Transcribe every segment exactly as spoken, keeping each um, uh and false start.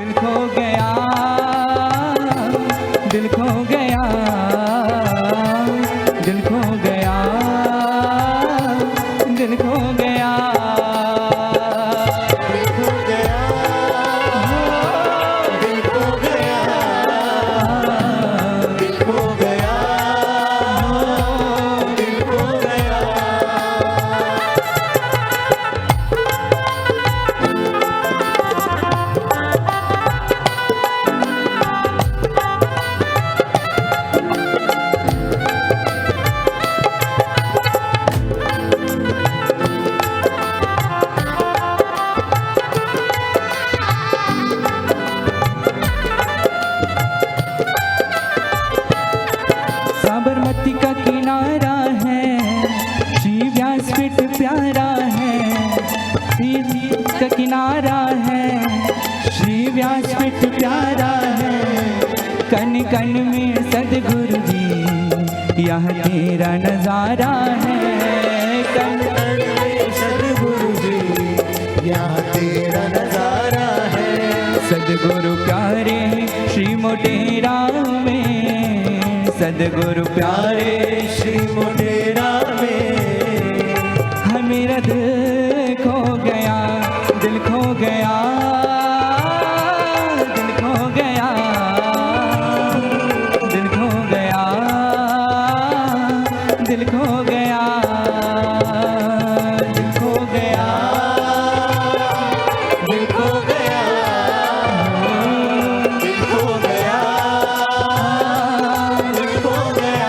दिल खो गया, दिल खो गया, दिल खो गया, दिल खो गया, दिल खो गया, दिल खो गया, दिल खो गया, दिल खो गया। साबरमती का किनारा है, श्री व्यासपीठ प्यारा है, तीर्थ का किनारा है, श्री व्यासपीठ प्यारा है, कण कण में सदगुरु जी यह तेरा नजारा है, कण कण में सदगुरु जी यहाँ तेरा नजारा है। सदगुरु प्यारे श्री मोटेरा में, सदगुरु प्यारे श्री मोटेरा में है, मेरा दिल खो गया, दिल खो गया, दिल खो गया, दिल खो गया, दिल खो गया, दिल खो गया, दिल खो गया, दिल खो गया, दिल खो गया।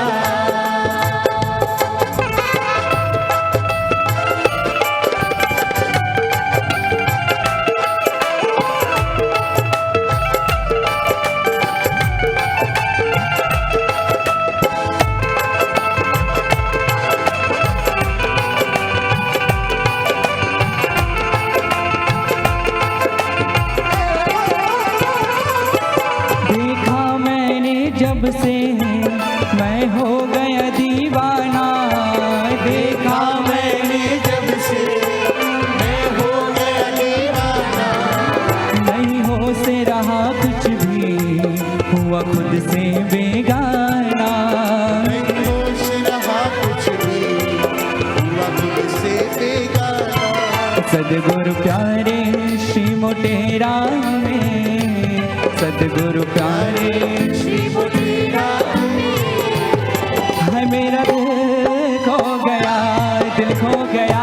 देखा मैंने जब से मैं हो गया दीवाना, देखा मैंने जब से मैं हो गया दीवाना, नहीं हो से रहा कुछ भी, हुआ खुद से बेगाना, नहीं होश रहा कुछ भी, हुआ खुद से बेगाना। सदगुरु प्यारे श्री मोटेरा में, सदगुरु प्यारे श्री मोटेरा में है, मेरा दिल खो गया, दिल खो गया,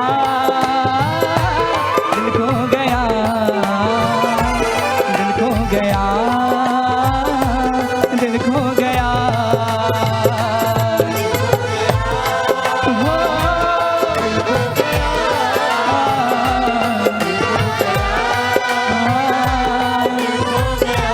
दिल खो गया, दिल खो गया, दिल खो गया, हो, दिल खो गया, दिल खो गया।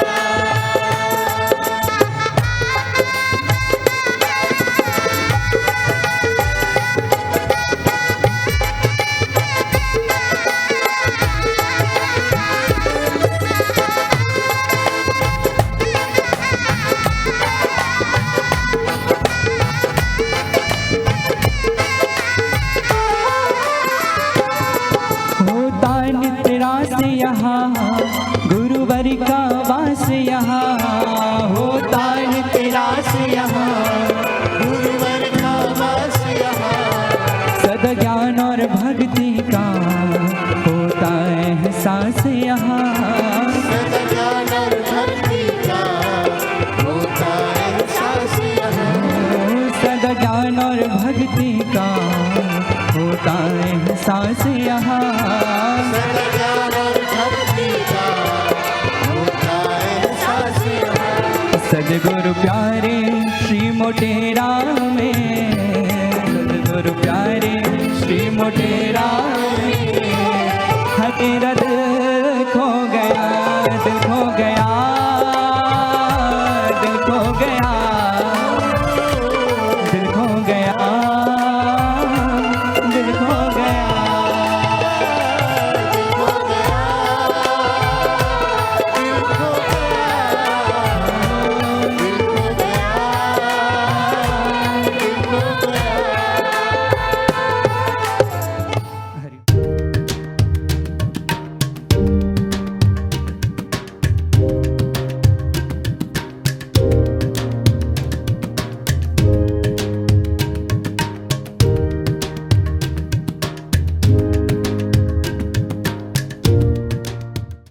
होता नित्रा से यहाँ गुरुवर का वास यहाँ, होता नित्रा से यहाँ गुरुवर का वास यहाँ, सदा ज्ञान और भक्ति का होता एहसास यहाँ, सदा ज्ञान और भक्ति का होता एहसास यहाँ, सदा ज्ञान और भक्ति का होता एहसास यहाँ, सदा ज्ञान और भक्ति का होता एहसास यहाँ। सदगुरु प्यारे श्री मोटेरा में, सदगुरु प्यारे श्री मोटेरा में है, तेरा दिल